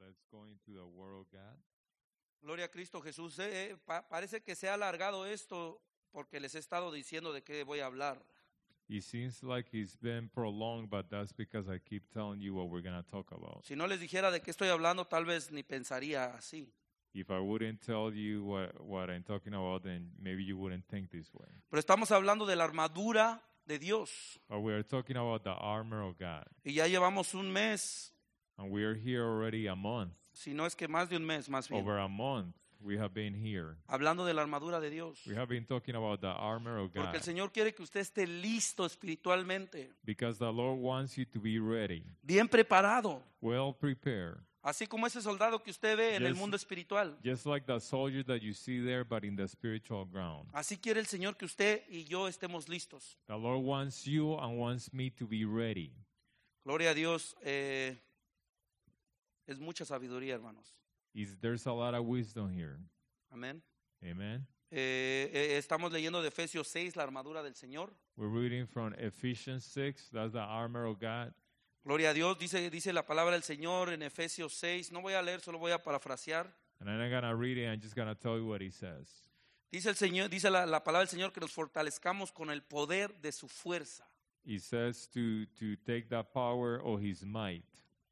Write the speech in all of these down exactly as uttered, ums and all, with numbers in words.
that's going to the Word of God. Gloria a Cristo Jesús. Eh, eh, pa- parece que se ha alargado esto porque les he estado diciendo de qué voy a hablar. It seems like it's been prolonged, but that's because I keep telling you what we're going to talk about. Si no les dijera de qué estoy hablando, tal vez ni pensaría así. If I wouldn't tell you what, what I'm talking about, then maybe you wouldn't think this way. Pero estamos hablando de la armadura de Dios. But we are talking about the armor of God. Y ya llevamos un mes, And we are here already a month. si no es que más de un mes, más bien, Over a month, we have been here. hablando de la armadura de Dios. We have been talking about the armor of Porque God. el Señor quiere que usted esté listo espiritualmente, Because the Lord wants you to be ready, bien preparado, well prepared. así como ese soldado que usted ve en el Yes. mundo espiritual. Just like the soldier that you see there, but in the spiritual ground. Así quiere el Señor que usted y yo estemos listos. The Lord wants you and wants me to be ready. Gloria a Dios. eh, es mucha sabiduría, hermanos. Is There's a lot of wisdom here. Amén. Amen. Eh, eh, estamos leyendo de Efesios seis, la armadura del Señor. We're reading from Ephesians six. That's the armor of God. Gloria a Dios. Dice, dice la palabra del Señor en Efesios seis. No voy a leer, solo voy a parafrasear. And I'm not going to read it. I'm just going to tell you what he says. Dice el Señor, dice la, la palabra del Señor que nos fortalezcamos con el poder de su fuerza. He says to, to take the power of his might.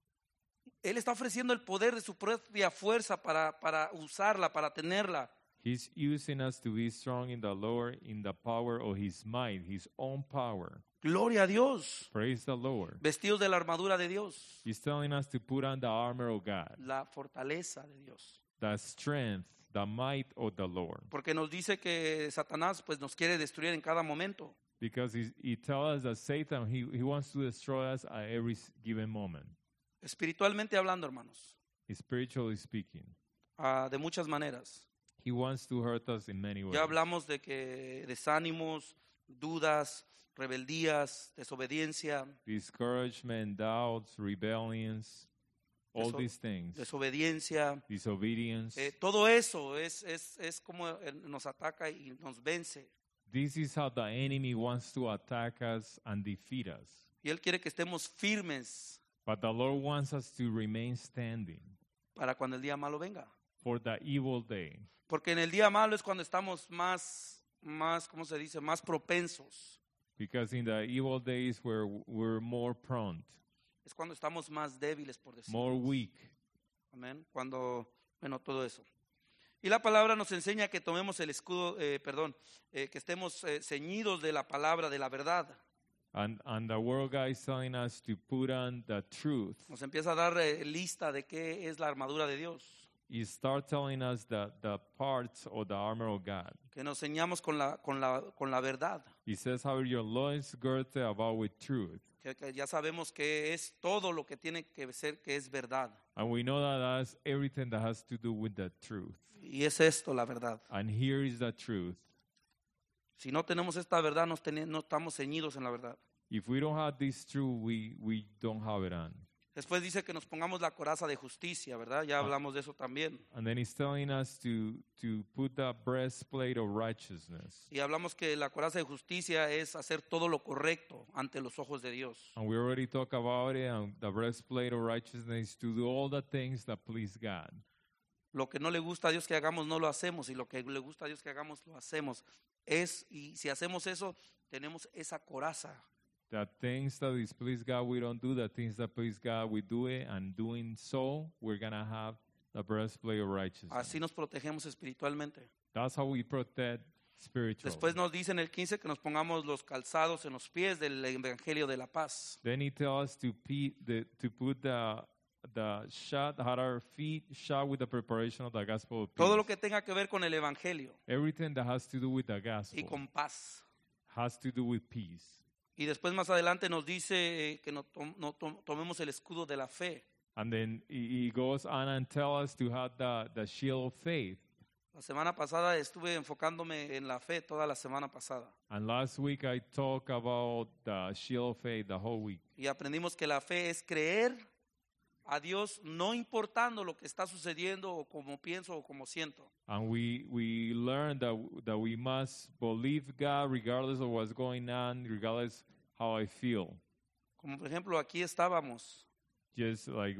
Él está ofreciendo el poder de su propia fuerza para, para usarla, para tenerla. He's using us to be strong in the Lord, in the power of his might, his own power. Gloria a Dios. Praise the Lord. Vestidos de la armadura de Dios. He's telling us to put on the armor of God, La fortaleza de Dios. the strength, the might of the Lord. Porque nos dice que Satanás pues nos quiere destruir en cada momento. Because he, he tells us that Satan, he, he wants to destroy us at every given moment, Espiritualmente hablando, hermanos. spiritually speaking. ah, de muchas maneras. He wants to hurt us in many ways. Ya hablamos de que desánimos, dudas, rebeldías, desobediencia, Discouragement, doubts, rebellions, all Deso- these things. desobediencia. Disobedience. Eh, todo eso es, es, es como él nos ataca y nos vence. This is how the enemy wants to attack us and defeat us. Y Él quiere que estemos firmes But the Lord wants us to remain standing para cuando el día malo venga. for the evil day. Porque en el día malo es cuando estamos más, más, ¿cómo se dice? Más propensos. Because in the evil days where we're more prone, Es cuando estamos más débiles, por decirlo. more weak. Amén. Cuando, bueno, todo eso. Y la palabra nos enseña que tomemos el escudo, eh, perdón, eh, que estemos eh, ceñidos de la palabra, de la verdad. And, and the world guy is telling us to put on the truth. Nos empieza a dar eh, lista de qué es la armadura de Dios. He start telling us the, the parts of the armor of God. Que nos ceñamos con la, con la, con la verdad. He says how your loins girded about with truth. Que, que ya sabemos que es todo lo que tiene que ser, que es verdad. And we know that that's everything that has to do with the truth. Y es esto la verdad. And here is the truth. Si no tenemos esta verdad, nos teni- no estamos ceñidos en la verdad. If we don't have this truth, we, we don't have it on. Después dice que nos pongamos la coraza de justicia, ¿verdad? Ya hablamos de eso también. And then he's telling us to, to put the breastplate of righteousness. Y hablamos que la coraza de justicia es hacer todo lo correcto ante los ojos de Dios. And we already talked about it. And the breastplate of righteousness to do all the things that please God. Lo que no le gusta a Dios que hagamos, no lo hacemos. Y lo que le gusta a Dios que hagamos, lo hacemos. Es, y si hacemos eso, tenemos esa coraza. The things that displease God, we don't do. The things that please God, we do it. And doing so, we're going to have the breastplate of righteousness. Así nos protegemos espiritualmente. That's how we protect spiritually. Después nos dice en el quince que nos pongamos los calzados en los pies del evangelio de la paz. Then he tells us to, pe- the, to put the, the shot, had our feet shot with the preparation of the gospel of peace. Todo lo que tenga que ver con el evangelio Everything that has to do with the gospel y con paz. has to do with peace. Y después más adelante nos dice eh, que no, tom- no tom- tomemos el escudo de la fe. And then he he goes on and tells us to have the, the shield of faith. La semana pasada estuve enfocándome en la fe toda la semana pasada. And last week I talked about the shield of faith the whole week. Y aprendimos que la fe es creer a Dios no importando lo que está sucediendo o como pienso o como siento. And we, we learned that, that we must believe God regardless of what's going on, regardless how I feel. Como por ejemplo aquí estábamos Just like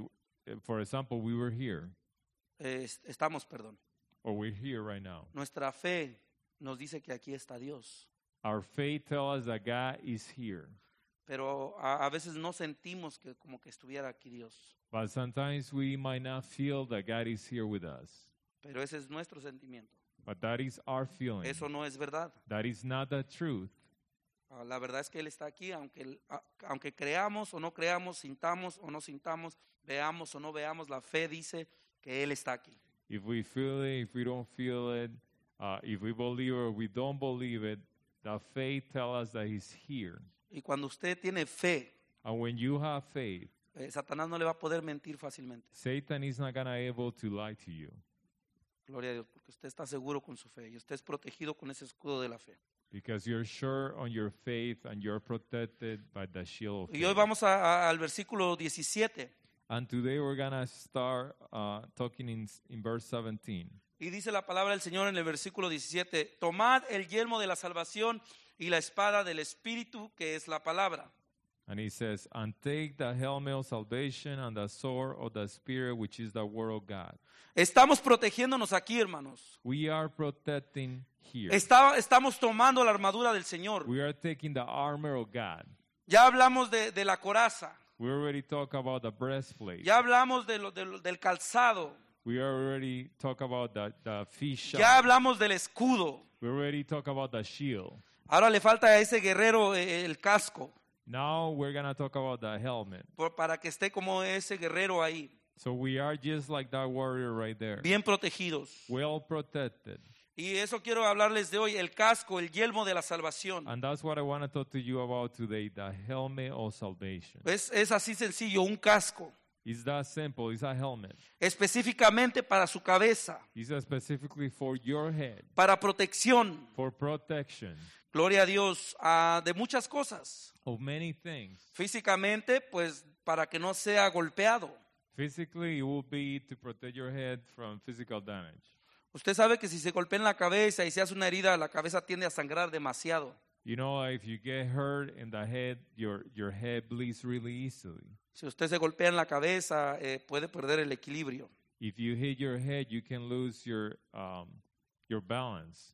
for example, we were here, eh, estamos, perdón. or we're here right now. Nuestra fe nos dice que aquí está Dios, Our faith tells us that God is here. pero a, a veces no sentimos que como que estuviera aquí Dios. But sometimes we might not feel that God is here with us. Pero ese es nuestro sentimiento. But that is our feeling. Eso no es verdad. That is not the truth. Ah, La verdad es que Él está aquí, aunque, él- a- aunque creamos o no creamos, sintamos o no sintamos, veamos o no veamos, la fe dice que Él está aquí. If we feel it, if we don't feel it, uh, if we believe or we don't believe it, the faith tells us that He's here. Y cuando usted tiene fe, And when you have faith, eh, Satanás no le va a poder mentir fácilmente. Satan is not gonna able to lie to you Gloria a Dios, porque usted está seguro con su fe y usted es protegido con ese escudo de la fe. because you're sure on your faith and you're protected by the shield of Y hoy faith. vamos a- a- al versículo diecisiete. And today we're gonna start uh, talking in in verse seventeen. Y dice la palabra del Señor en el versículo diecisiete, tomad el yelmo de la salvación y la espada del Espíritu, que es la palabra. And he says, and take the helmet of salvation and the sword of the Spirit, which is the word of God. Estamos protegiéndonos aquí, hermanos. We are protecting here. Está- estamos tomando la armadura del Señor. We are taking the armor of God. Ya hablamos de, de la coraza. We already talked about the breastplate. Ya hablamos de lo- de lo- del calzado. We already talked about the, the feet shod. Ya hablamos del escudo. We already talked about the shield. Ahora le falta a ese guerrero eh, el casco, Now we're going to talk about the helmet. por- para que esté como ese guerrero ahí, So we are just like that warrior right there. bien protegidos. Well protected. Y eso quiero hablarles de hoy, el casco, el yelmo de la salvación. And that's what I want to talk to you about today, the helmet of salvation. Es, es así sencillo, un casco, It's that simple. It's a helmet. específicamente para su cabeza, It's uh, specifically for your head, para protección, for protection gloria a Dios, ah, de muchas cosas. of many things. Físicamente, pues para que no sea golpeado. Physically, it will be to protect your head from physical damage. Usted sabe que si se golpea en la cabeza y se hace una herida, la cabeza tiende a sangrar demasiado. You know, if you get hurt in the head, your, your head bleeds really easily. Si usted se golpea en la cabeza, eh, puede perder el equilibrio. If you hit your head, you can lose your, um, your balance.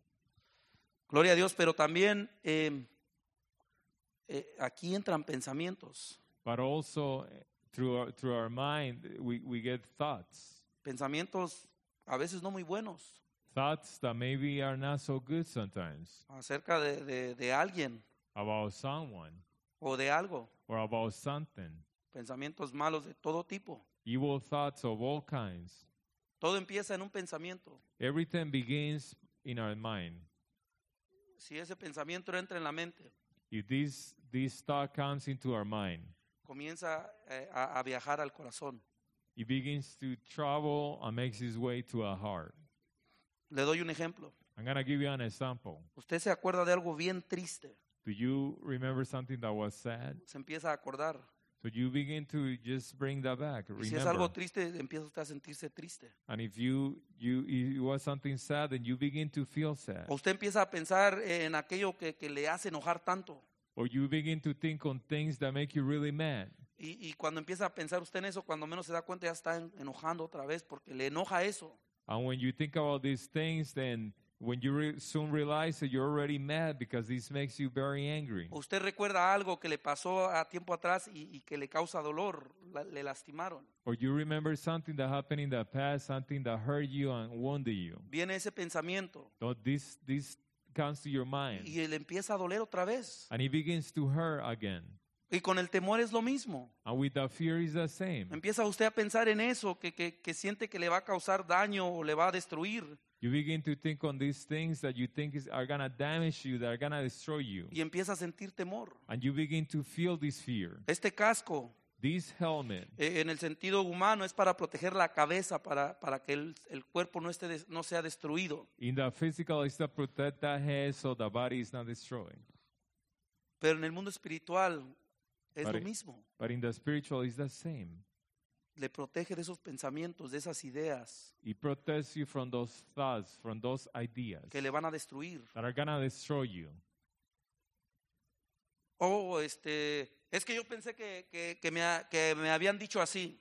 Gloria a Dios, pero también eh, eh, aquí entran pensamientos. But also, eh, through our, through our mind, we, we get thoughts. Pensamientos a veces no muy buenos Thoughts that maybe are not so good sometimes acerca de, de, de alguien about someone o de algo. or about something. Pensamientos malos de todo tipo. Evil thoughts of all kinds. Todo empieza en un pensamiento. Everything begins in our mind. Si ese pensamiento entra en la mente, If this, this thought comes into our mind, comienza eh, a, a viajar al corazón. it begins to travel and makes its way to our heart. Le doy un ejemplo. I'm going to give you an example. Usted se acuerda de algo bien triste, Do you remember something that was sad? se empieza a acordar. So you begin to just bring that back. Y si es algo Remember. triste, empieza usted a sentirse triste. And if you, you it was something sad, then you begin to feel sad. O usted empieza a pensar en aquello que, que le hace enojar tanto. Or you begin to think on things that make you really mad. Y, y cuando empieza a pensar usted en eso, cuando menos se da cuenta ya está en- enojando otra vez porque le enoja eso. And when you think about these things, then when you re- soon realize that you're already mad because this makes you very angry. O usted recuerda algo que le pasó a tiempo atrás y, y que le causa dolor, la- le lastimaron. Or you remember something that happened in the past, something that hurt you and wounded you. Viene ese pensamiento So this, this comes to your mind. y le empieza a doler otra vez. And it begins to hurt again. Y con el temor es lo mismo. And with the fear is the same. Empieza usted a pensar en eso, que, que, que siente que le va a causar daño o le va a destruir. You begin to think on these things that you think is, are going to damage you, that are going to destroy you. Y empieza a sentir temor. And you begin to feel this fear. Este casco, This helmet, eh, en el sentido humano, es para proteger la cabeza, para, para que el, el cuerpo no, esté des- no sea destruido. in the physical, is to protect the head so the body is not destroyed. Pero en el mundo espiritual es But lo it- mismo. But in the spiritual, it's the same. Le protege de esos pensamientos, de esas ideas It protects you from those thoughts, from those ideas que le van a destruir. that are going to destroy you. Oh, este, es que yo pensé que, que, que me, ha- que me habían dicho así.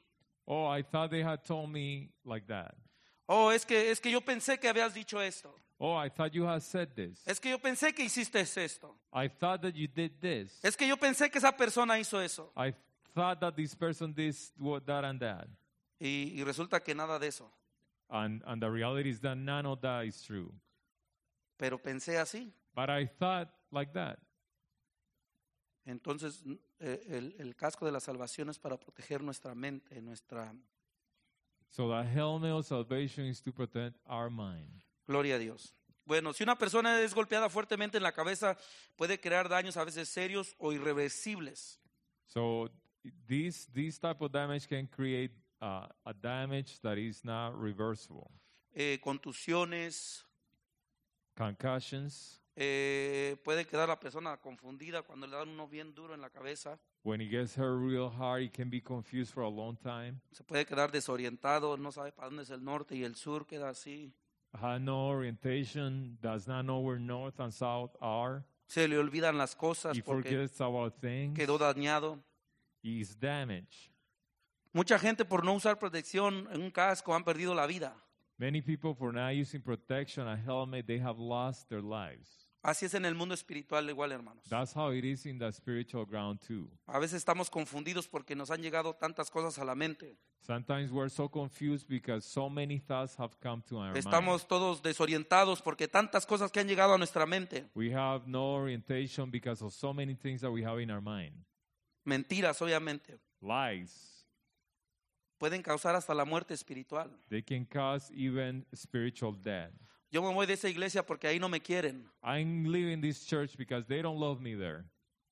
Oh, I thought they had told me like that. Oh, es que, es que yo pensé que habías dicho esto. Oh, I thought you had said this. Es que yo pensé que hiciste esto. I thought that you did this. Es que yo pensé que esa persona hizo eso. I thought that this person did what, that and that. Y, y resulta que nada de eso. And, and the reality is that none of that is true. Pero pensé así. But I thought like that. Entonces, eh, el, el casco de la salvación es para proteger nuestra mente, nuestra... So the helmet of salvation is to protect our mind. Gloria a Dios. Bueno, si una persona es golpeada fuertemente en la cabeza, puede crear daños a veces serios o irreversibles. So this, this type of damage can create uh, a damage that is not reversible. Eh, contusiones, Concussions. eh, puede quedar la persona confundida cuando le dan uno bien duro en la cabeza. When it gets hurt real hard, it can be confused for a long time. Se puede quedar desorientado, no sabe para dónde es el norte y el sur, queda así. Has no orientation, does not know where north and south are. Se le olvidan las cosas He porque forgets about things. quedó dañado. He is damaged. Mucha gente por no usar protección en un casco han perdido la vida. Many people, for not using protection, a helmet, they have lost their lives. Así es en el mundo espiritual igual, hermanos. That's how it is in the spiritual ground too. A veces estamos confundidos porque nos han llegado tantas cosas a la mente. Sometimes we're so confused because so many thoughts have come to our mind. Estamos todos desorientados porque tantas cosas que han llegado a nuestra mente. We have no orientation because of so many things that we have in our mind. Mentiras, obviamente. Lies. Pueden causar hasta la muerte espiritual. They can cause even spiritual death. Yo me voy de esa iglesia porque ahí no me quieren. I'm leaving this church because they don't love me there.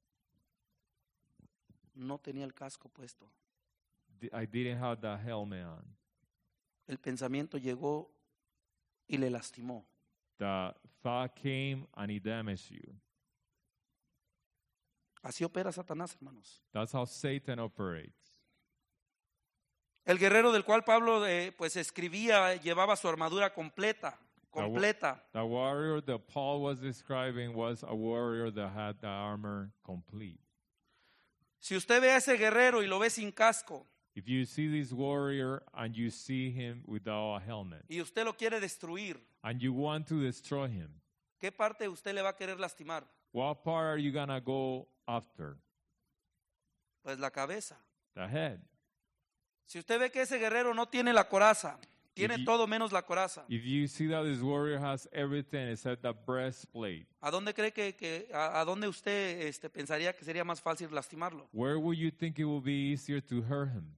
No tenía el casco puesto. I didn't have the helmet on. El pensamiento llegó y le lastimó. The thought came and it damaged you. Así opera Satanás, hermanos. That's how Satan operates. El guerrero del cual Pablo eh, pues escribía llevaba su armadura completa, completa. The warrior that Paul was describing was a warrior that had the armor complete. Si usted ve a ese guerrero y lo ve sin casco, If you see this warrior and you see him without a helmet, y usted lo quiere destruir, and you want to destroy him, ¿qué parte usted le va a querer lastimar? what part are you going to go after? Pues la cabeza. The head. Si usted ve que ese guerrero no tiene la coraza, tiene you- todo menos la coraza, If you see that this warrior has everything except the breastplate, ¿a dónde cree que, que a, a dónde usted este, pensaría que sería más fácil lastimarlo? where would you think it would be easier to hurt him?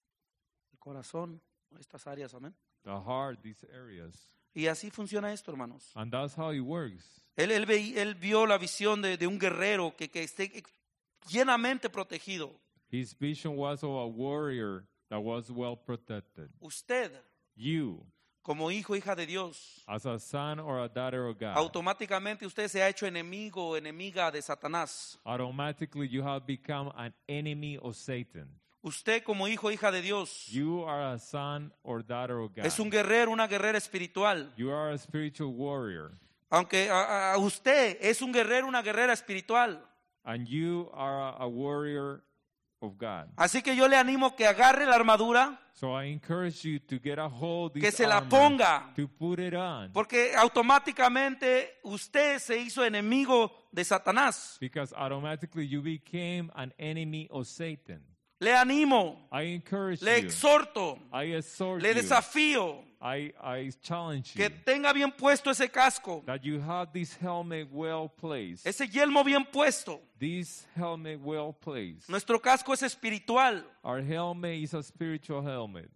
El corazón, estas áreas, amén. The heart, these areas. Y así funciona esto, hermanos. And that's how it works. Él, él, veí- él vio la visión de, de un guerrero que, que esté llenamente protegido. His vision was of a warrior that was well protected. Usted, You, como hijo, hija de Dios, as a son or a daughter of God, automáticamente usted se ha hecho enemigo o enemiga de Satanás. automatically you have become an enemy of Satan. Usted como hijo, hija de Dios, You are a son or daughter of God. es un guerrero, una guerrera espiritual. You are a spiritual warrior. Aunque a, a usted es un guerrero, una guerrera espiritual. And you are a, a warrior of God. Así que yo le animo que agarre la armadura, So I encourage you to get a hold of que this se la armor, ponga, to put it on. porque automáticamente usted se hizo enemigo de Satanás. Because automatically you became an enemy of Satan. Le animo, I encourage le you. exhorto, I exhort le you. desafío I, I challenge que you tenga bien puesto ese casco, that you have this helmet well placed. ese yelmo bien puesto. This helmet well placed. Nuestro casco es espiritual Our helmet is a spiritual helmet.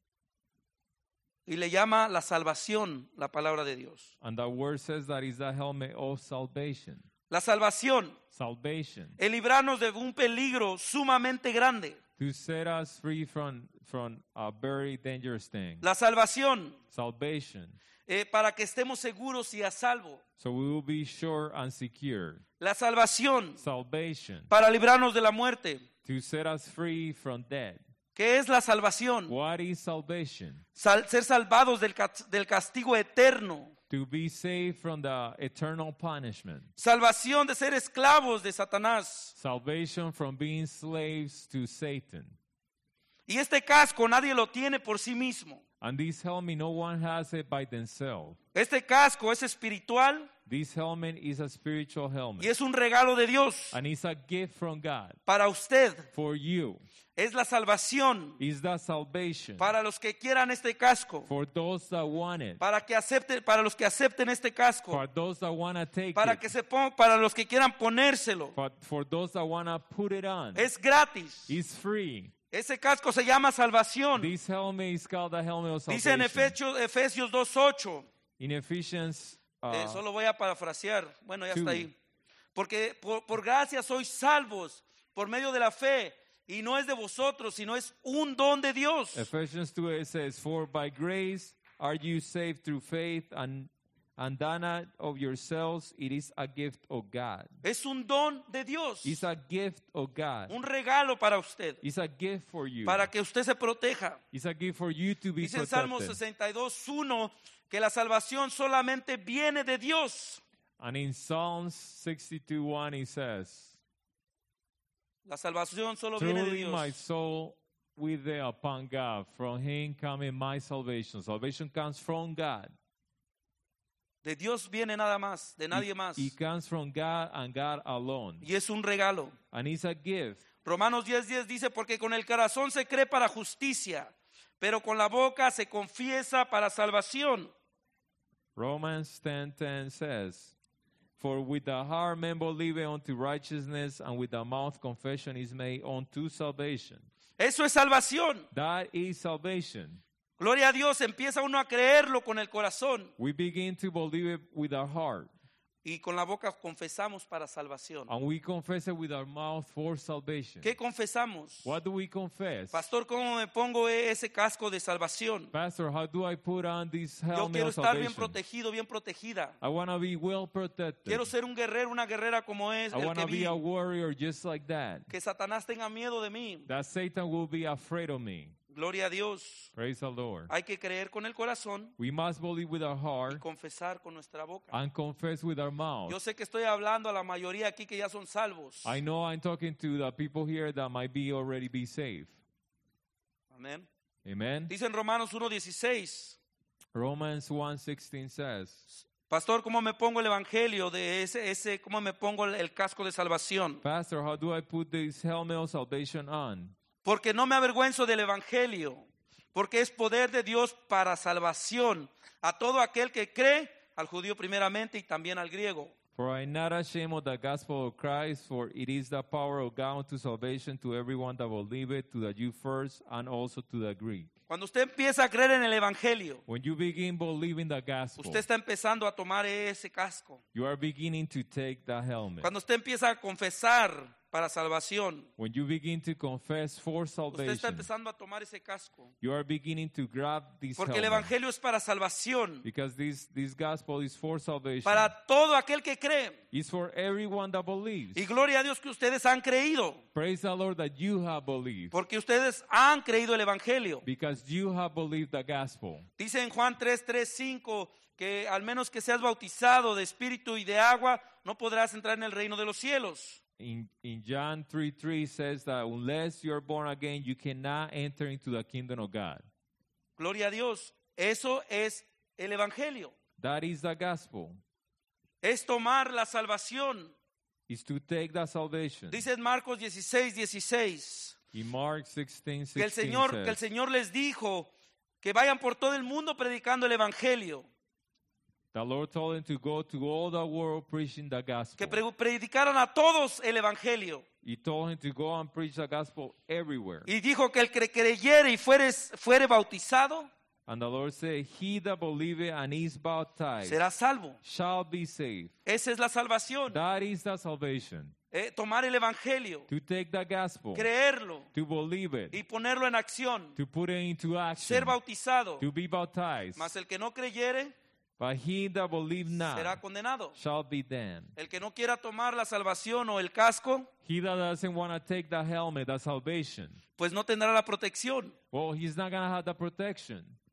y le llama la salvación la palabra de Dios. And the word says that is the helmet of salvation. La salvación, Salvation. el librarnos de un peligro sumamente grande. To set us free from, from a very dangerous thing. La salvación, Salvation. eh, para que estemos seguros y a salvo. So we will be sure and secure. La salvación, Salvation. para librarnos de la muerte. To set us free from death. ¿Qué es la salvación? What is salvation? Sal- ser salvados del, ca- del castigo eterno. To be saved from the eternal punishment. Salvación de ser esclavos de Satanás. Salvation from being slaves to Satan. Y este casco nadie lo tiene por sí mismo. And this helmet, no one has it by themselves. Este casco es espiritual This helmet is a spiritual y helmet. es un regalo de Dios And it's a gift from God para usted. for you. Es la salvación Is that salvation para los que quieran este casco, for those that want it, para que acepten, para los que acepten este casco, for those that want to take para it, que se pon- para los que quieran ponérselo. for, for those that want to put it on. Es gratis. It's free. Ese casco se llama salvación. This helmet is called the helmet of Dice en salvation. Efesios, Efesios dos ocho. In Ephesians uh, Eh, solo voy a parafrasear. Bueno, ya two. está ahí. Porque por, por gracia sois salvos por medio de la fe. Y no es de vosotros, sino es un don de Dios. Ephesians two, it says, "For by grace are you saved through faith, and and that not of yourselves, it is a gift of God." Es un don de Dios. It's a gift of God. Un regalo para usted. It's a gift for you. Para que usted se proteja. It's a gift for you to be Dice en Salmo protected. sesenta y dos uno que la salvación solamente viene de Dios. And in Psalms sixty-two one, it says, La salvación solo viene de "Truly my Dios. soul waiteth upon God. From him cometh my salvation." Salvation comes from God. De Dios viene nada más, de nadie más. It comes from God and God alone. Y es un regalo. And it's a gift. Romanos diez diez dice, porque con el corazón se cree para justicia, pero con la boca se confiesa para salvación. Romans ten ten says, "For with the heart man believeth unto righteousness, and with the mouth confession is made unto salvation." Eso es salvación. That is salvation. Gloria a Dios, empieza uno a creerlo con el corazón We begin to believe it with our heart, y con la boca confesamos para salvación. and we confess it with our mouth for salvation. ¿Qué confesamos? What do we confess? Pastor, ¿cómo me pongo ese casco de salvación? Pastor, how do I put on this Yo helmet quiero of estar bien salvation? protegido, bien protegida. I want to be well protected. Quiero ser un guerrero, una guerrera como es I el want que to be vi. a warrior just like that. Que Satanás tenga miedo de mí. That Satan will be afraid of me. Gloria a Dios. Praise the Lord. Hay que creer con el corazón We must believe with our y heart confesar con nuestra boca. and confess with our mouth. Yo sé que estoy hablando a la mayoría aquí que ya son salvos. I know I'm talking to the people here that might be already be saved. Amén. Amen. Dice en Romanos uno dieciséis. Romans one sixteen says, Pastor, ¿cómo me pongo el evangelio de ese, ese, cómo me pongo el, el casco de salvación? "Pastor, how do I put this helmet of salvation on? Porque no me avergüenzo del evangelio, porque es poder de Dios para salvación a todo aquel que cree, al judío primeramente y también al griego. For I am not ashamed of the gospel of Christ, for it is the power of God unto salvation to everyone that believeth, to the Jew first, and also to the Greek." Cuando usted empieza a creer en el evangelio, When you begin believing the gospel, usted está empezando a tomar ese casco. you are beginning to take the helmet. Cuando usted empieza a confesar para salvación, When you begin to confess for usted está salvation, empezando a tomar ese casco. you are beginning to grab this Porque el helmet. evangelio es para salvación, Because this, this gospel is for salvation. para todo aquel que cree. It's for everyone that believes. Y gloria a Dios que ustedes han creído, Praise the Lord that you have believed. porque ustedes han creído el evangelio. Because you have believed the gospel. Dice en Juan tres, tres, cinco que al menos que seas bautizado de espíritu y de agua, no podrás entrar en el reino de los cielos. In, in John three three says that unless you are born again, you cannot enter into the kingdom of God. Gloria a Dios. Eso es el evangelio. That is the gospel. Es tomar la salvación. Is to take the salvation. Dice en Marcos dieciséis, dieciséis In Mark sixteen que el sixteen Señor, que el says, Señor les dijo que vayan por todo el mundo predicando el evangelio. the Lord told him to go to all the world preaching the gospel. Que pre- predicaran a todos el evangelio. He told him to go and preach the gospel everywhere. Y dijo que el que creyere y fuere, fuere bautizado And the Lord said, he that believeth and is baptized será salvo. shall be saved. Esa es la salvación. That is the salvation. Eh, tomar el evangelio, To take the gospel, creerlo to believe it, y ponerlo en acción. to put it into action, Ser bautizado. to be baptized. Mas el que no creyere But he that believe será not condenado. shall be damned. El que no quiera tomar la salvación o el casco, He that doesn't want to take the helmet, the salvation, pues no tendrá la protección. well, he's not going to have the protection.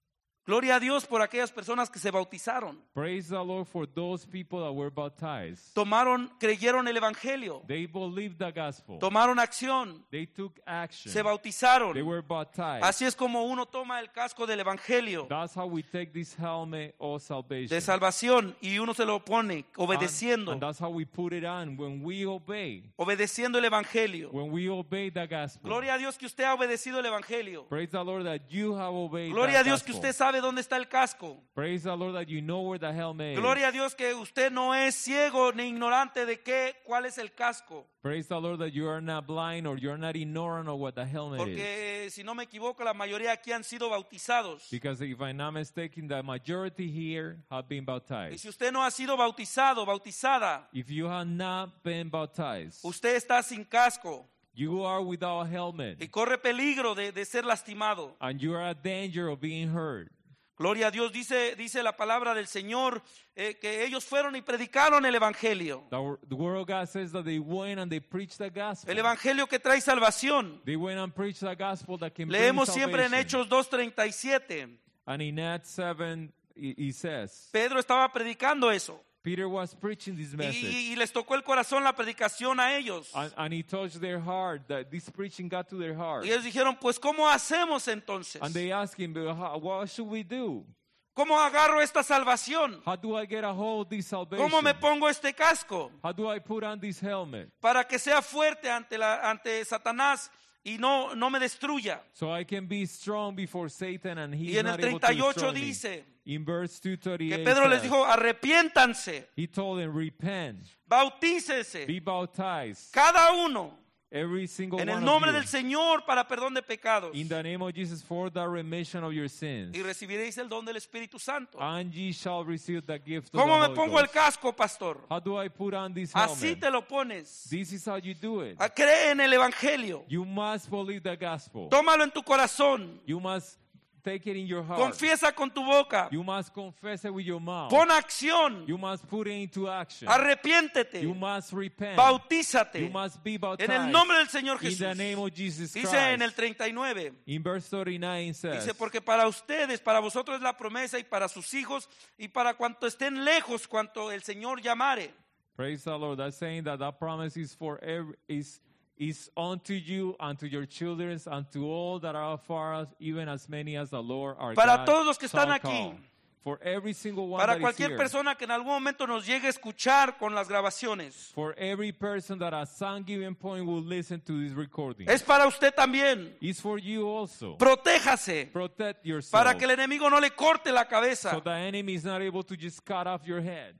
Gloria a Dios por aquellas personas que se bautizaron. Praise the Lord for those people that were baptized. Tomaron, creyeron el evangelio. They believed the gospel. Tomaron acción. They took action. Se bautizaron. They were baptized. Así es como uno toma el casco del evangelio That's how we take this helmet of salvation. de salvación y uno se lo pone obedeciendo, And, and that's how we put it on when we obey. obedeciendo el evangelio. When we obey the gospel. Gloria a Dios que usted ha obedecido el evangelio. Praise the Lord that you have obeyed Gloria a the Dios que gospel. usted sabe dónde está el casco. Praise the Lord that you know where the helmet Gloria a is. Dios que usted no es ciego ni ignorante de qué, cuál es el casco. Praise the Lord that you are not blind or you're not ignorant of what the helmet is. Porque si no me equivoco, la mayoría aquí han sido bautizados. Because if I'm not mistaken, the majority here have been Y baptized. si usted no ha sido bautizado, bautizada, If you have not been baptized, usted está sin casco you are without a helmet y corre peligro de, de ser lastimado. and you are at danger of being hurt. Gloria a Dios, dice, dice la palabra del Señor eh, que ellos fueron y predicaron el evangelio. The, the word of God says that they went and they preached the gospel. El evangelio que trae salvación. They went and preached the gospel that can Leemos bring siempre en salvation. Hechos dos treinta y siete. And in Acts seven, he he says, Pedro estaba predicando eso. Peter was preaching this message. Y, y les tocó el corazón la predicación a ellos. And, and he touched their heart, that this preaching got to their heart. Y ellos dijeron, pues ¿cómo hacemos entonces? And they asked him, "But how- what should we do? ¿Cómo agarro esta salvación? How do I get a hold of this salvation? ¿Cómo me pongo este casco? How do I put on this helmet Para que sea fuerte ante, la, ante Satanás y no, no me destruya. so I can be strong before Satan and he's Y en el not able to treinta y ocho destroy me?" dice In verse two que thirty-eight Pedro les says, dijo, arrepiéntanse, he told them, repent, bautícese, be baptized, cada uno, every single en el one nombre of you, del Señor para perdón de pecados. in the name of Jesus for the remission of your sins. Y recibiréis el don del Espíritu Santo. And ye shall receive the gift of ¿Cómo the me Holy pongo el Ghost. casco, pastor? How do I put on this Así helmet? te lo pones. This is how you do it. Ah, Cree en el Evangelio. You must believe the gospel. Tómalo en tu corazón. You must take it in your heart. Confiesa con tu boca. You must confess it with your mouth. Pon acción. You must put it into action. Arrepiéntete. You must repent. Bautízate. You must be baptized. En el nombre del Señor in Jesús. the name of Jesus Dice Christ. en el treinta y nueve. In verse thirty-nine says, Dice, porque para ustedes, para vosotros es la promesa y para sus hijos y para cuanto estén lejos, cuanto el Señor llamare. praise the Lord. That's saying that that promise is for every, is is unto you and to your children and to all that are afar, even as many as the Lord our Para God todos los que están shall aquí. call. For every single one Para that is cualquier here. persona que en algún momento nos llegue a escuchar con las grabaciones. For every person that at some given point will listen to this recording. Es para usted también. It's for you also. Protéjase Protect yourself. para que el enemigo no le corte la so cabeza. the enemy is not able to just cut off your head.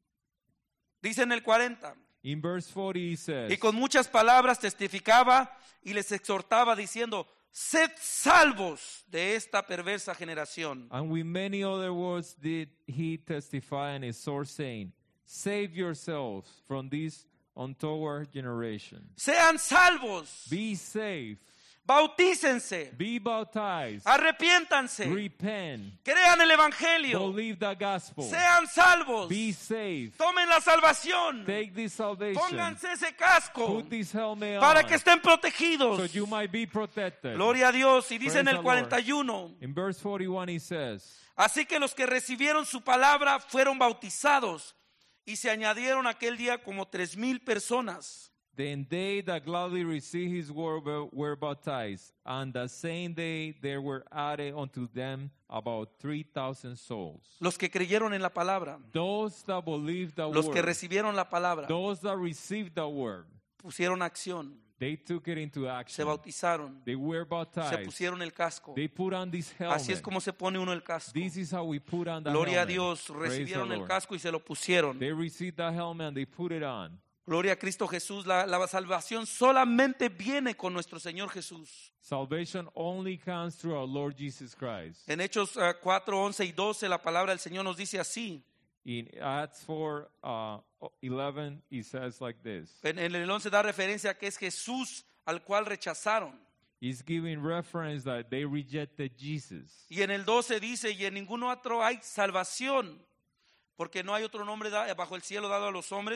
Dice en el cuarenta. In verse forty, he says, Y con muchas palabras testificaba y les exhortaba diciendo, sed salvos de esta perversa generación. and with many other words did he testify and exhort, saying, save yourselves from this untoward generation. Sean salvos, Be saved. bautícense, Be baptized. arrepiéntanse, Repent. crean el evangelio, Believe the gospel. sean salvos, Be saved. tomen la salvación, Take this salvation. pónganse ese casco Put this helmet para on que estén so protegidos. you might be protected. Gloria a Dios. Y dice Praise en el the cuarenta y uno, In verse forty-one, he says, así que los que recibieron su palabra fueron bautizados y se añadieron aquel día como tres mil personas. Then they that gladly received his word were- were baptized, and the same day there were added unto them about three thousand souls. Los que creyeron en la palabra, Those that believed the los que word, recibieron la palabra, those that received the word, pusieron acción, they took it into se action. bautizaron, They were se baptized. pusieron el casco. They put on this Así es helmet. como se pone uno el casco. This is how we put on the Gloria a helmet. Dios, Praise the recibieron el Lord. casco y se lo pusieron. They received the helmet and they put it on. Gloria a Cristo Jesús. La, la salvación solamente viene con nuestro Señor Jesús. Salvation only comes through our Lord Jesus Christ. En Hechos uh, cuatro, once y doce la palabra del Señor nos dice así. In Acts four, uh, eleven, he says like this. En, en el once da referencia a que es Jesús al cual rechazaron. He's giving reference that they rejected Jesus. Y en el doce dice, y en ningún otro hay salvación, porque no hay otro nombre da- bajo el cielo dado a los hombres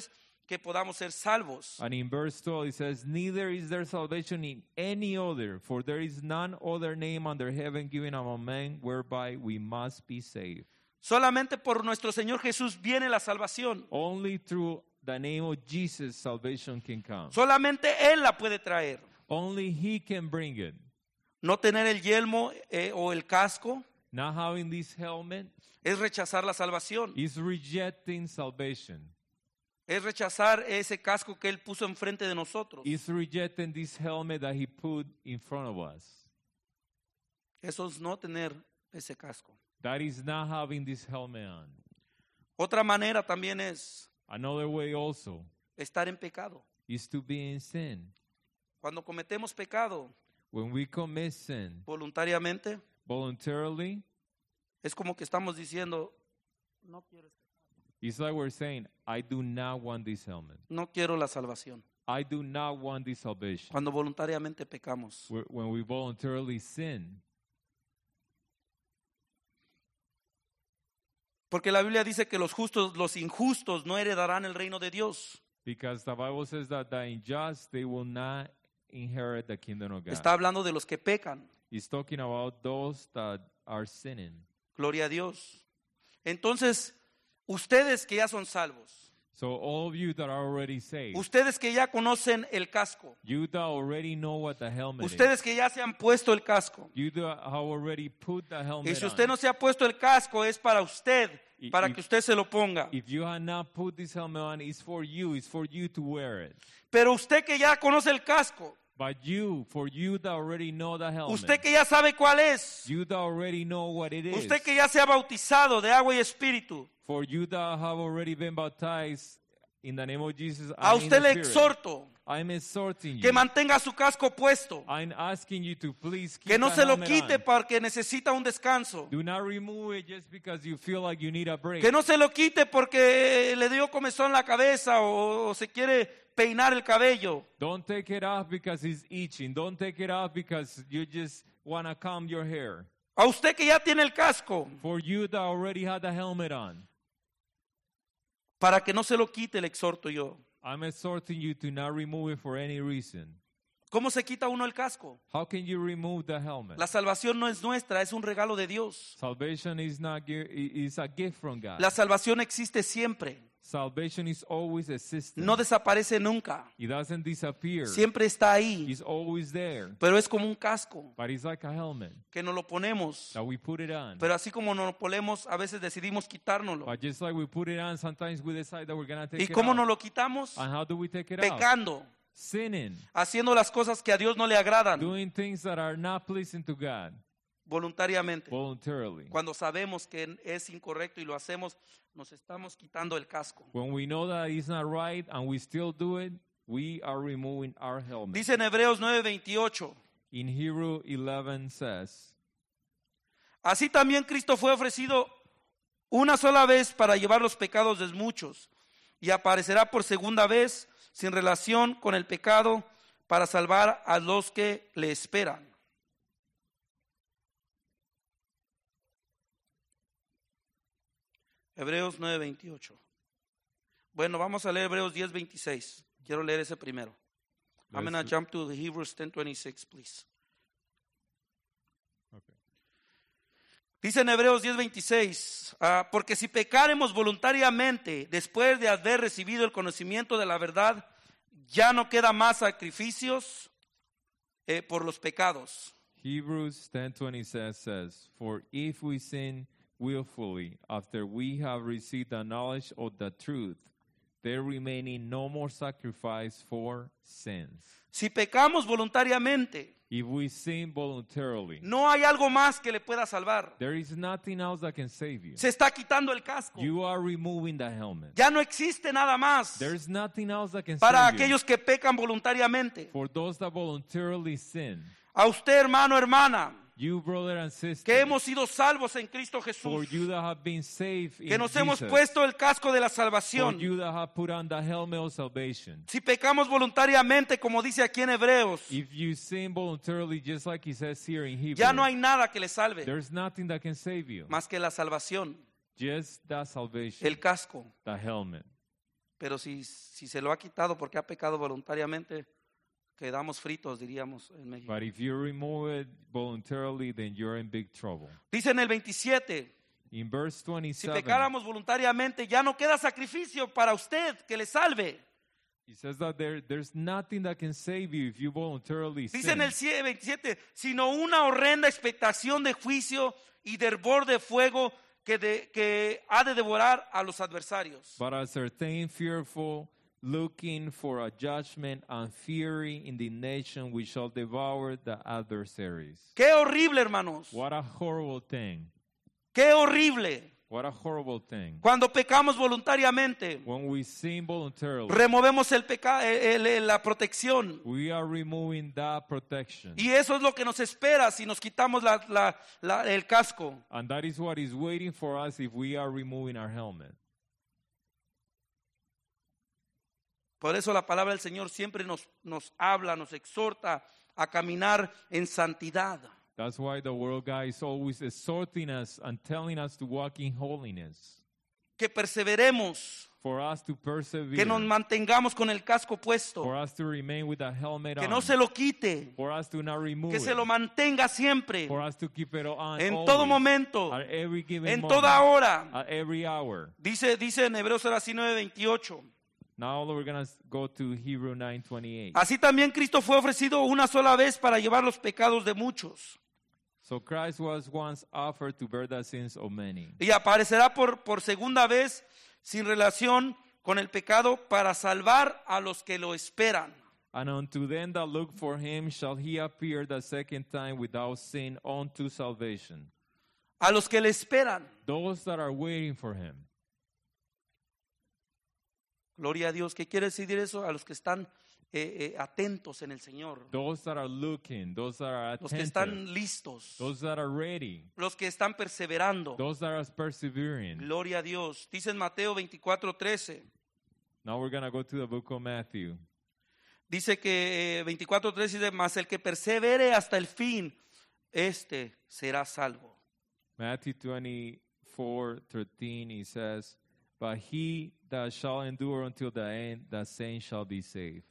que podamos ser salvos. And in verse twelve it says, neither is there salvation in any other, for there is none other name under heaven given among men whereby we must be saved. Solamente por nuestro Señor Jesús viene la salvación. Only through the name of Jesus salvation can come. Solamente Él la puede traer. Only He can bring it. No tener el yelmo eh, o el casco Not having this helmet es rechazar la salvación. is rejecting salvation. Es rechazar ese casco que Él puso enfrente de nosotros. Is rejecting this helmet that He put in front of us. Eso es no tener ese casco. That is not having this helmet on. Otra manera también es Another way also estar en pecado. is to be in sin. Cuando cometemos pecado When we commit sin voluntariamente, voluntarily, es como que estamos diciendo, no quiero, it's like we're saying, I do not want this helmet. no quiero la salvación. I do not want this salvation. Cuando voluntariamente pecamos. Wh- When we voluntarily sin. Porque la Biblia dice que los justos, los injustos no heredarán el reino de Dios. Because the Bible says that the unjust, they will not inherit the kingdom of God. Está hablando de los que pecan. It's talking about those that are sinning. Gloria a Dios. Entonces, ustedes que ya son salvos, So all of you that are already saved, ustedes que ya conocen el casco, you that already know what the helmet is, ustedes que ya se han puesto el casco, you that have already put the helmet y si usted on. no se ha puesto el casco es para usted, Y- para y- que usted se lo ponga. If you have not put this helmet on, it's for you. It's for you to wear it. Pero usted que ya conoce el casco, But you, for you that already know the helmet, usted que ya sabe cuál es, you that already know what it is, usted que ya se ha bautizado de agua y espíritu, for you that have already been baptized in the name of Jesus, a and in usted the le Spirit, exhorto I'm exhorting que you. mantenga su casco puesto, I'm asking you to please keep que no the se lo helmet quite on. porque necesita un descanso, Do not remove it just because you feel like you need a break. que no se lo quite porque le dio comezón la cabeza o, o se quiere peinar el cabello. Don't take it off because it's itching. Don't take it off because you just want to comb your hair. A usted que ya tiene el casco, For you that already had the helmet on, para que no se lo quite, le exhorto yo. I'm exhorting you to not remove it for any reason. ¿Cómo se quita uno el casco? How can you remove the helmet? La salvación no es nuestra, es un regalo de Dios. Salvation is not gi- is a gift from God. La salvación existe siempre, Salvation is always existing. no desaparece nunca, It doesn't disappear. siempre está ahí, It's always there. pero es como un casco But it's like a helmet que nos lo ponemos, that we put it on. pero así como nos lo ponemos, a veces decidimos quitárnoslo. But just like we put it on, sometimes we decide that we're going to take ¿Y it cómo off. nos lo quitamos? And how do we take it out? Pecando, Sinning. haciendo las cosas que a Dios no le agradan, Doing things that are not pleasing to God voluntariamente. voluntarily. Cuando sabemos que es incorrecto y lo hacemos, nos estamos quitando el casco. When we know that it's not right and we still do it, we are removing our helmet. Dice en Hebreos nueve veintiocho, In Hebrew eleven says, así también Cristo fue ofrecido una sola vez para llevar los pecados de muchos y aparecerá por segunda vez sin relación con el pecado para salvar a los que le esperan. Hebreos nueve veintiocho. Bueno, vamos a leer Hebreos diez veintiséis. Quiero leer ese primero. I'm going to Let's- jump to the Hebrews ten twenty-six, please. Okay. Dice en Hebreos diez veintiséis, ah, porque si pecaremos voluntariamente después de haber recibido el conocimiento de la verdad, ya no queda más sacrificios eh, por los pecados. Hebrews ten twenty-six says, For if we sin willfully after we have received the knowledge of the truth, there remaining no more sacrifice for sins. Si pecamos voluntariamente, If we sin voluntarily, no hay algo más que le pueda salvar. there is nothing else that can save you. Se está quitando el casco. You are removing the helmet. Ya no existe nada más There's nothing else that can para save you. aquellos que pecan voluntariamente. For those that voluntarily sin, A usted, hermano, hermana, you brother and sister, que hemos sido salvos en Cristo for Jesús, you that have been saved in que nos hemos Jesus, puesto el casco de la for salvación. you that have put on the helmet of salvation. Si pecamos voluntariamente, como dice aquí en Hebreos, If you sin voluntarily, just like he says here in Hebrew, ya no hay nada que le salve there's nothing that can save you. más que la salvación, Just that salvation, el casco. the helmet. Pero si, si se lo ha quitado porque ha pecado voluntariamente, quedamos fritos, diríamos en México. But if you remove it voluntarily, then you're in big trouble. Dice en el veintisiete, In verse si twenty-seven, pecáramos voluntariamente, ya no queda sacrificio para usted que le salve. he says that there, there's nothing that can save you if you voluntarily Dice sin. en el veintisiete, sino una horrenda expectación de juicio y de hervor de fuego que, de, que ha de devorar a los adversarios. But a certain fearful, looking for a judgment and fury in the nation which shall devour the adversaries. Qué horrible, hermanos. What a horrible thing. Qué horrible. What a horrible thing. Cuando pecamos voluntariamente, When we sin voluntarily, removemos el peca- el- el- la protección. we are removing that protection. Y eso es lo que nos espera si nos quitamos la- la- la- el casco. And that is what is waiting for us if we are removing our helmet. Por eso la palabra del Señor siempre nos, nos habla, nos exhorta a caminar en santidad. That's why the world guy is always exhorting us and telling us to walk in holiness. Que perseveremos, For us to persevere. que nos mantengamos con el casco puesto, For us to remain with the helmet que on. no se lo quite, For us to not remove que it. se lo mantenga siempre, For us to keep it on en always, todo momento, at every given en moment, toda hora. at every hour. Dice, dice en Hebreos ahora sí nueve veintiocho. Now we're going to go to Hebrew nine twenty-eight. Así también Cristo fue ofrecido una sola vez para llevar los pecados de muchos. So Christ was once offered to bear the sins of many. Y aparecerá por, por segunda vez sin relación con el pecado para salvar a los que lo esperan. And unto them that look for him shall he appear the second time without sin unto salvation. A los que le esperan. Those that are waiting for him. Gloria a Dios. ¿Qué quiere decir eso? A los que están eh, eh, atentos en el Señor. Those that are looking, those that are Los que attentive, están listos. those that are ready, Los que están perseverando. those that are persevering. Gloria a Dios. Dice en Mateo veinticuatro trece. Now we're going to go to the book of Matthew. Dice que eh, veinticuatro trece dice, mas el que persevere hasta el fin, este será salvo. Matthew twenty-four thirteen, he says, but he that shall endure until the end, the same shall be saved.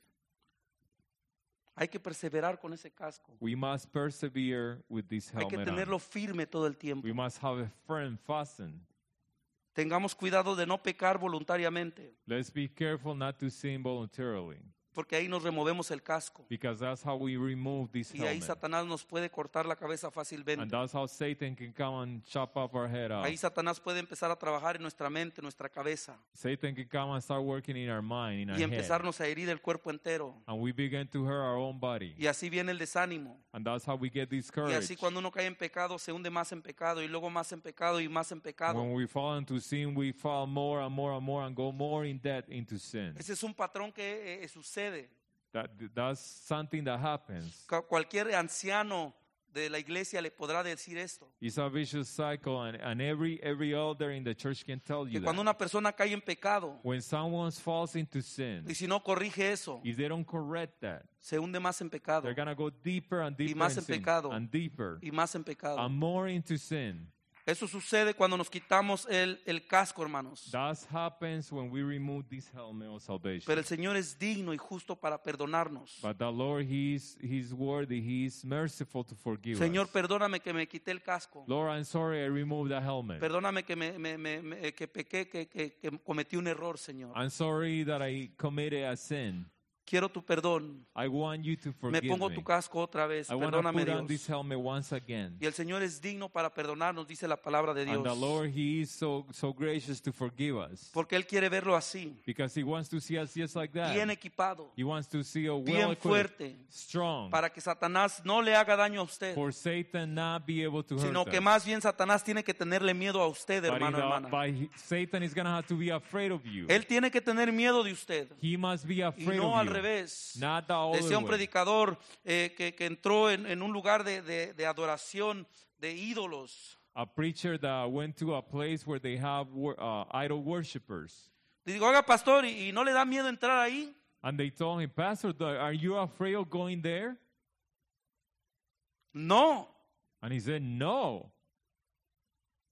Hay que perseverar con ese casco. We must persevere with this Hay que helmet tenerlo on. firme todo el tiempo. We must have it firm fastened. Tengamos cuidado de no pecar voluntariamente, Let's be careful not to sin voluntarily, porque ahí nos removemos el casco. because that's how we remove this Y ahí helmet. Satanás nos puede cortar la cabeza And fácilmente. that's how Satan can come and chop off our head off. Ahí Satanás puede empezar a trabajar en nuestra mente, en nuestra cabeza, Satan can come and start working in our mind, in our y head. empezarnos a herir el cuerpo entero. And we begin to hurt our own body. Y así viene el desánimo. And that's how we get Y discouraged. así cuando uno cae en pecado, se hunde más en pecado, y luego más en pecado, y más en pecado. When we fall into sin, we fall more and more and more and go more in debt into sin. Ese es un patrón que eh, sucede. That, that's something that happens. Cu- Cualquier anciano de la iglesia le podrá decir esto. It's a vicious cycle, and, and every every elder in the church can tell you Que cuando that. una persona cae en pecado, When someone falls into sin, y si no corrige eso, if they don't correct that, se hunde más en pecado, they're gonna go deeper and deeper más in en sin, pecado. and deeper y más en pecado. and more into sin. Eso sucede cuando nos quitamos el, el casco, hermanos. That happens when we remove this helmet of salvation. Pero el Señor es digno y justo para perdonarnos. But the Lord, He's He's worthy. He's merciful to forgive Señor, us. perdóname que me quité el casco. Lord, I'm sorry I removed the helmet. Perdóname que me, me- me- me- que pequé, que, que- que cometí un error, Señor. I'm sorry that I committed a sin. Quiero tu perdón. I want you to Me forgive pongo me. tu casco otra vez. I want to Perdóname, put on this Dios. helmet once again. Y el Señor es digno para perdonarnos, dice la palabra de And the Dios. Lord, He is so so gracious to forgive us. Porque Él quiere verlo así, Because He wants to see us just like that. bien equipado, He wants to see us bien well equipped, fuerte, strong, para que Satanás no le haga daño a usted, for Satan not be able to hurt sino que us. más bien Satanás tiene que tenerle miedo a usted, But hermano, he- hermana. by Satan is going to have to be afraid of you. Él tiene que tener miedo de usted He must be y afraid no of al you. revés. Not the Decía other un way. predicador eh, que, que entró en, en un lugar de, de- de adoración de ídolos. A preacher that went to a place where they have wor- uh, idol worshippers. Le digo, oiga, pastor, ¿y, y no le da miedo entrar ahí? And they told him, Pastor, th- are you afraid of going there? No. And he said, no.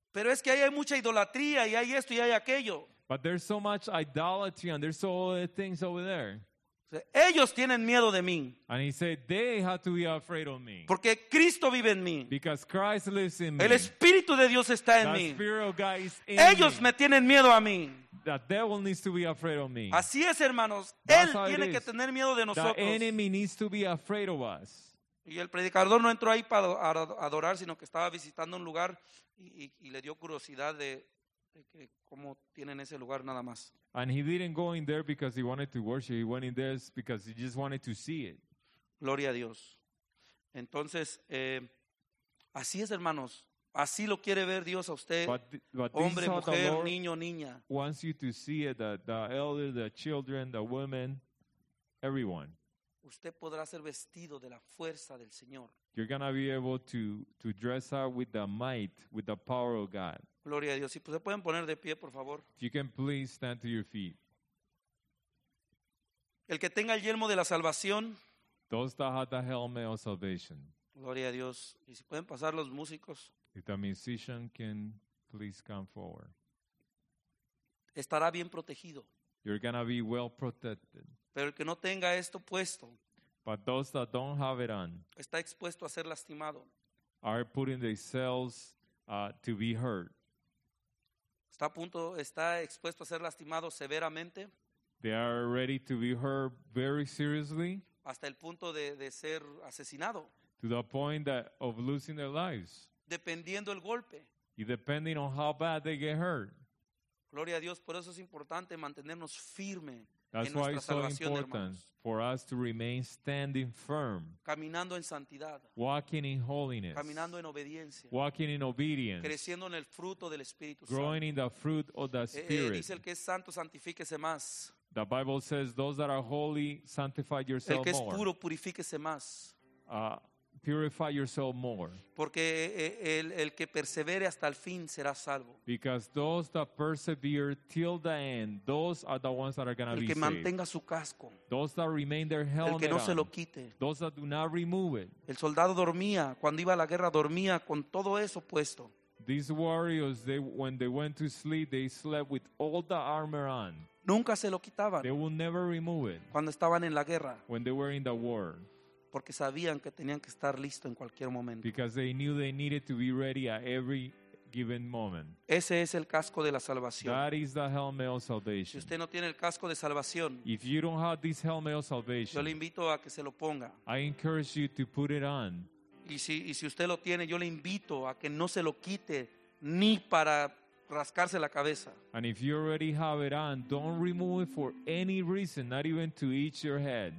Pero es que ahí hay mucha idolatría y hay esto y hay aquello. But there's so much idolatry and there's so other things over there. O sea, ellos tienen miedo de mí. And he said, they have to be afraid of me. Porque Cristo vive en mí. Because Christ lives in me. El Espíritu de Dios está en The mí. Spirit of God is in Ellos me. me tienen miedo a mí. The devil needs to be afraid of me. Así es, hermanos. That's Él how it tiene que is. tener miedo de The nosotros. enemy needs to be afraid of us. Y el predicador no entró ahí para adorar, sino que estaba visitando un lugar y, y- y le dio curiosidad de, de que cómo tienen ese lugar nada más. And he didn't go in there because he wanted to worship. He went in there because he just wanted to see it. Gloria a Dios. Entonces, eh, así es, hermanos. Así lo quiere ver Dios a usted, But, th- but this hombre, is how the mujer, Lord niño, niña. wants you to see it, the, the elders, the children, the women, everyone. Usted podrá ser vestido de la fuerza del Señor. You're going to be able to, to dress out with the might, with the power of God. Gloria a Dios. Si pues, se pueden poner de pie, por favor. If you can please stand to your feet. El que tenga el yelmo de la salvación, Those that have the helmet of salvation. gloria a Dios. Y si pueden pasar los músicos, If the musician can please come forward. estará bien protegido. You're going to be well protected. Pero el que no tenga esto puesto, But those that don't have it on está expuesto a ser lastimado. are putting themselves uh, to be hurt. Está a punto, está expuesto a ser lastimado severamente They are ready to be hurt very seriously hasta el punto de, de ser asesinado, to the point that of losing their lives. dependiendo el golpe. Y depending on how bad they get hurt. Gloria a Dios, por eso es importante mantenernos firmes That's en why nuestra it's so salvación, important hermanos. for us to remain standing firm, Caminando en santidad, walking in holiness, caminando en obediencia, walking in obedience, creciendo en el fruto del Espíritu growing Santo. in the fruit of the Eh, eh, Spirit. dice el que es santo, santifíquese más. The Bible says, those that are holy, sanctify El yourself que es more. puro, purifíquese más. Uh, purify yourself more. Porque eh, el, el que persevere hasta el fin será salvo. Because those that persevere till the end, those are the ones that are going to El be que saved. mantenga su casco, Those that remain their el helmet que no se on. lo quite. Those that do not remove it. El soldado dormía, cuando iba a la guerra dormía con todo eso puesto. These warriors, they, when they went to sleep, they slept with all the armor on. Nunca se lo quitaban They will never remove it cuando estaban en la guerra, when they were in the war. porque sabían que tenían que estar listos en cualquier momento. Because they knew they needed to be ready at every given moment. Ese es el casco de la salvación. That is the helmet of Si salvation. usted no tiene el casco de salvación, If you don't have this helmet of yo le salvation, invito a que se lo ponga. I encourage you to put it on. Y si, y si usted lo tiene, yo le invito a que no se lo quite ni para rascarse la cabeza. And if you already have it on, don't remove it for any reason, not even to itch your head.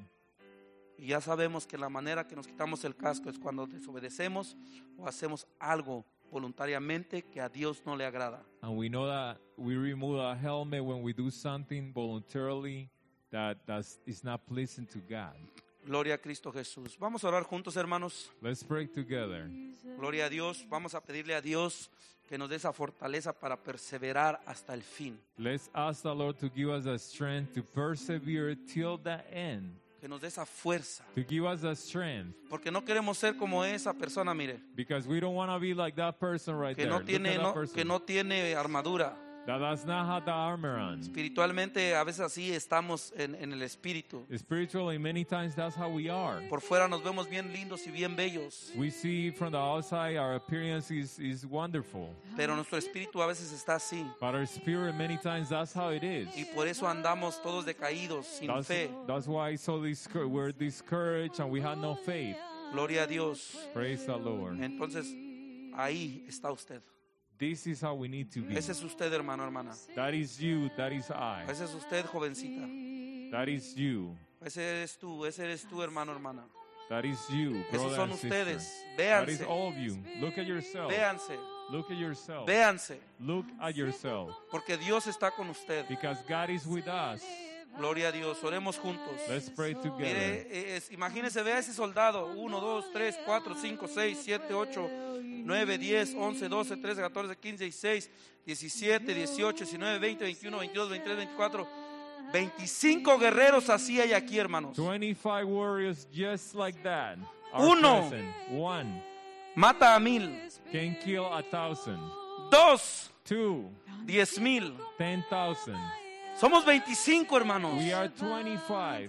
Y ya sabemos que la manera que nos quitamos el casco es cuando desobedecemos o hacemos algo voluntariamente que a Dios no le agrada. And we know that we remove a helmet when we do something voluntarily that that's, is not pleasing to God. Gloria a Cristo Jesús. Vamos a orar juntos, hermanos. Let's pray together. Gloria a Dios. Vamos a pedirle a Dios que nos dé esa fortaleza para perseverar hasta el fin. Let's ask the Lord to give us the strength to persevere till the end. Que nos dé esa fuerza. To give us the strength. Porque no queremos ser como esa persona, mire. Because we don't want to be like that person right Que there. no Look tiene, at that no, person. que no tiene armadura. That does not have the armor on. Espiritualmente a veces así estamos en, en el espíritu. Spiritually, many times that's how we are. Por fuera nos vemos bien lindos y bien bellos. We see from the outside our appearance is, is wonderful. Pero nuestro espíritu a veces está así. But our spirit, many times, that's how it is. Y por eso andamos todos decaídos, sin That's, fe. that's why so discour- we're discouraged and we have no faith. Gloria a Dios. Praise the Lord. Entonces, ahí está usted. This is how we need to be. Ese es usted, hermano, hermana. That is you, that is I. Ese es usted, jovencita. That is you. Ese eres tú, ese eres tú, hermano, hermana. That is you, Esos brother son and sister. ustedes. That is Véanse, all of you. Look at yourself. véanse, Look at yourself. véanse. Look at yourself. Porque Dios está con usted. Because God is with us. Gloria a Dios. Oremos juntos. Let's pray together. Mire, es, imagínese, vea ese soldado. uno, dos, tres, cuatro, cinco, seis, siete, ocho, nueve, diez, once, doce, trece, catorce, quince, dieciséis, diecisiete, dieciocho, diecinueve, veinte, veintiuno, veintidós, veintitrés, veinticuatro. veinticinco guerreros así hay aquí, hermanos. twenty-five warriors just like that. Are Uno. present. One Mata a mil. can kill a thousand. Dos, two, diez mil. ten thousand. Somos veinticinco, hermanos. We are twenty-five.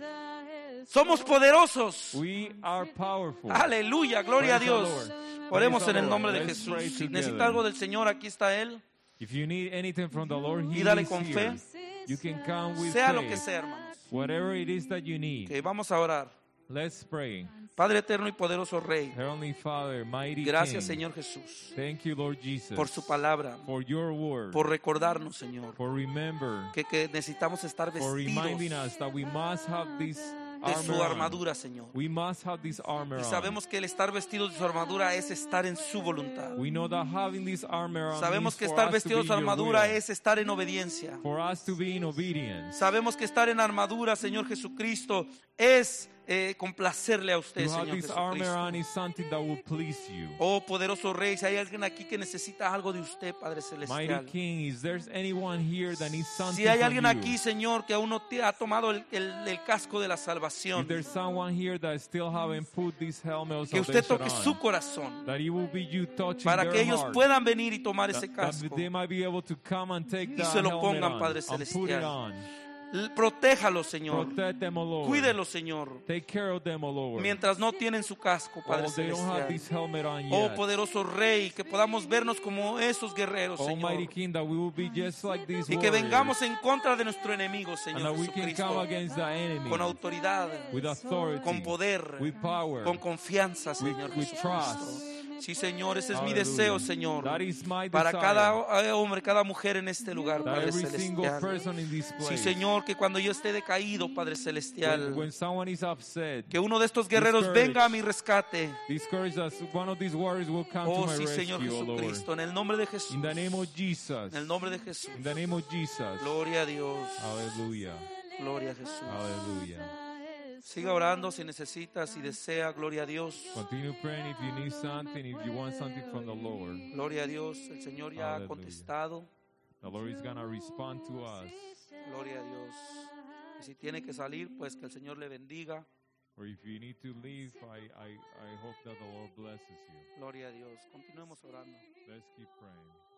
Somos poderosos. We are powerful. Aleluya, gloria a Praise the Dios. Lord. Oremos Praise en the el Lord. nombre de Let's Jesús. pray Si together. necesita algo del Señor, aquí está Él. If you need anything from the Lord, He Pídale is con here. fe. You can come with Sea lo que faith. sea, hermanos. Whatever it is that you need. Que vamos a orar. Let's pray. Padre eterno y poderoso Rey, Heavenly Father, mighty gracias, King. Señor Jesús, Thank you, Lord Jesus, por su palabra, for your word, por recordarnos, Señor, for remember, que, que necesitamos estar for reminding vestidos us that we must have this de su armor on. armadura, Señor. We must have this armor Y on. sabemos que el estar vestidos de su armadura es estar en su voluntad. We know that having this armor on Sabemos means que for estar us to vestidos be de su in your armadura will, es estar en obediencia. for us to be in obedience. Sabemos que estar en armadura, Señor Jesucristo, es eh, complacerle a usted, To have Señor this armor on Jesucristo. is something that will please you. Oh, poderoso Rey, si hay alguien aquí que necesita algo de usted, Padre Mighty Celestial. King, is there anyone here that needs something Si hay from alguien you? aquí, Señor, que aún no te ha tomado el, el- el casco de la If salvación, there's someone here that still haven't put this helmet of que usted salvation toque on, su corazón that it will be you touching para their que ellos heart, puedan venir y tomar ese that, that casco. they might be able to come and take Y that se lo helmet pongan, on Padre and put it Celestial. on. L- Protéjalo, Señor. Protect them, O Lord. Cuídelo, Señor. Take care of them, O Lord. Mientras no tienen su casco, Padre Oh, they don't have this Celestial. helmet on Oh, yet. poderoso Rey, que podamos vernos como esos guerreros, Almighty Señor. King, that we will be just like these Y que warriors, vengamos en contra de nuestro enemigo, and Señor that we can come Jesucristo. against the enemy Con autoridad, with authority, con poder, with power, con confianza, Señor with Jesucristo. trust. Sí, Señor, ese es mi Hallelujah. deseo, Señor, That is my para desire, cada eh, hombre, cada mujer en este lugar, that Padre every single Celestial. person in this Sí, place, Señor, que cuando yo esté decaído, Padre when, Celestial, when someone is upset, que uno de estos guerreros discouraged, venga a mi rescate. discouraged us, one of these warriors will come Oh, to my sí, Señor rescue, O Lord. Jesucristo, en el nombre de Jesús. In the name of Jesus. En el nombre de Jesús. In the name of Jesus. Gloria a Dios. Hallelujah. Gloria a Jesús. Hallelujah. Siga orando si necesita, si desea. Gloria a Dios. Continue praying if you need something, if you want something from the Lord. Gloria a Dios. El Señor ya ha Aleluya. contestado. The Lord is going to respond to us. Gloria a Dios. Y si tiene que salir, pues que el Señor le bendiga. Or if you need to leave, I, I, I hope that the Lord blesses you. Gloria a Dios. Continuemos orando. Let's keep praying.